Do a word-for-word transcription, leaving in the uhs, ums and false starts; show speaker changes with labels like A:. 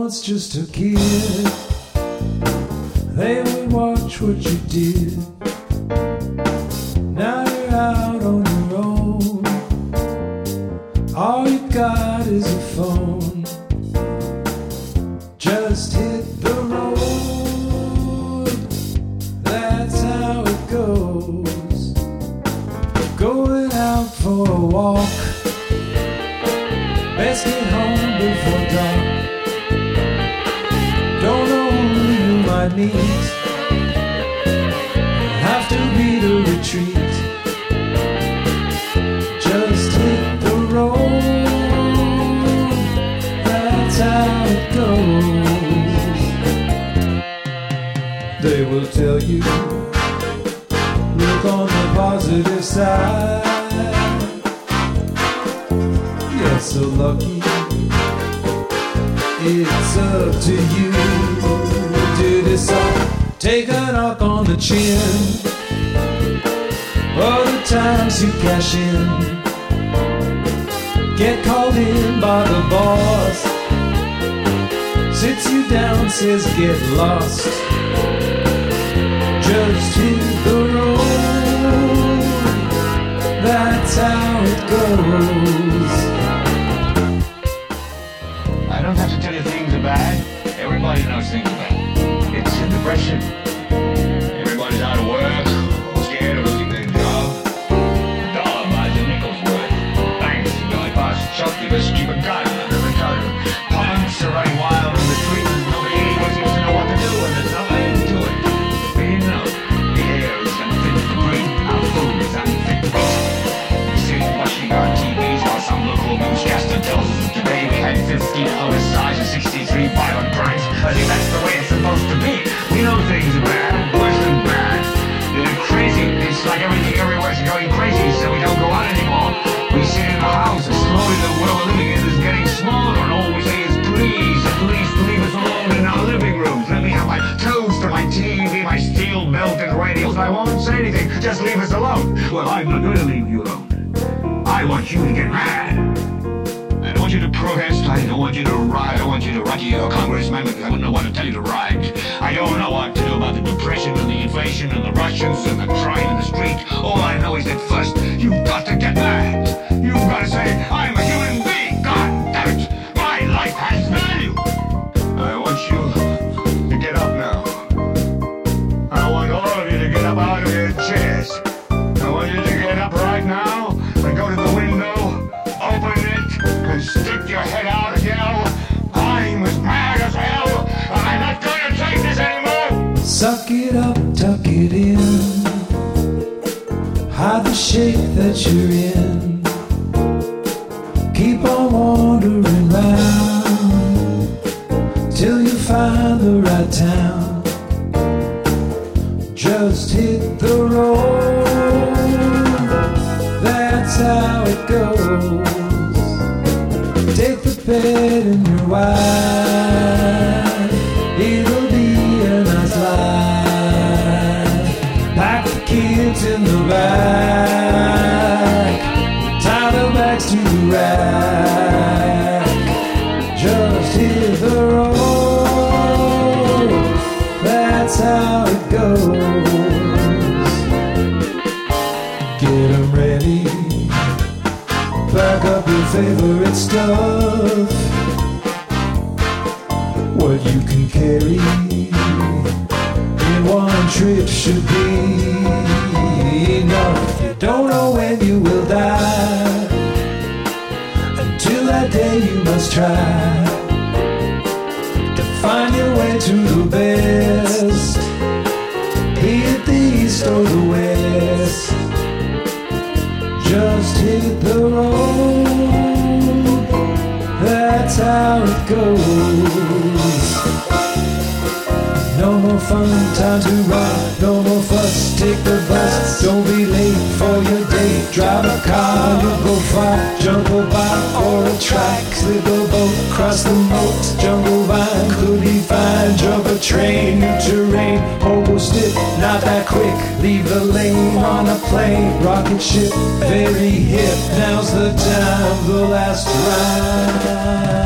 A: once just a kid, they would watch what you did. Now you're out on your own. All you got is a phone. Just hit the road. That's how it goes. Going out for a walk. Best get home before dark. Don't know who you might meet. Have to beat a retreat. Just hit the road. That's how it goes. They will tell you, look on the positive side. You're so lucky. It's up to you. Do this all. Take a knock on the chin. All the times you cash in. Get called in by the boss. Sits you down, says get lost. Just hit the road. That's how it goes.
B: I don't have to tell you things are bad. Everybody knows things are bad. It's a depression. Everybody's out of work, scared of losing their job. A dollar buys a nickel's worth. Banks going past shopkeepers keep a gun under the counter. Punks are running wild in the street and nobody anybody seems to know what to do and there's nothing to it. But you know, the air is unfit for breathing. Our food is unfit to eat. We sit watching our T Vs while some local newscaster tells us that today we had fifteen oversized and sixty-three violent crimes. I think that's the way it's supposed to be. We know things are bad, worse than bad. They're crazy. It's like everything everywhere is going crazy, so we don't go out anymore. We sit in the house, and slowly the world we're living in is getting smaller, and all we say is, please, at least leave us alone in our living rooms. Let me have my toaster, my T V, my steel-belted radios. I won't say anything. Just leave us alone. Well, I'm not going to leave you alone. I want you to get mad. I don't want you to protest. I don't want you to riot. I don't want you to write to your congressman. I wouldn't know what to tell you to write. I don't know what to do about the depression and the inflation and the Russians and the crime in the street. All I know is that first, you've got to get mad. You've got to say, I'm a human being. God damn it. My life has value. I want you to get up now. I want all of you to get up out of your chairs. I want you to get up right now and go to the window, open it, and stick your head out and yell, I'm as mad as hell, and I'm not going to take this anymore!
A: Suck it up, tuck it in. Hide the shape that you're in. Keep on wandering round till you find the right town. Just hit the road. That's how it goes. Take the pet and your wife. It'll be a nice life. Pack the kids in the back. Tie the bags to the rack. Just hit the road. That's how it goes. Get 'em ready. Pack up your favorite stuff. What you can carry in one trip should be enough. You don't know when you will die. Until that day you must try to find your way to the best. Be it the east or the west. Just hit the road. That's how it goes. No more fun, time to ride. No more fuss, take the bus. Don't be late for your date. Drive a car, you'll go far. Jungle bike or a track. Slip a boat, cross the moat. Jungle vine could be fine. Jump a train, new terrain. Hobo stick, not that quick. Leave the lane on a plane. Rocket ship, very hip. Now's the time, the last ride.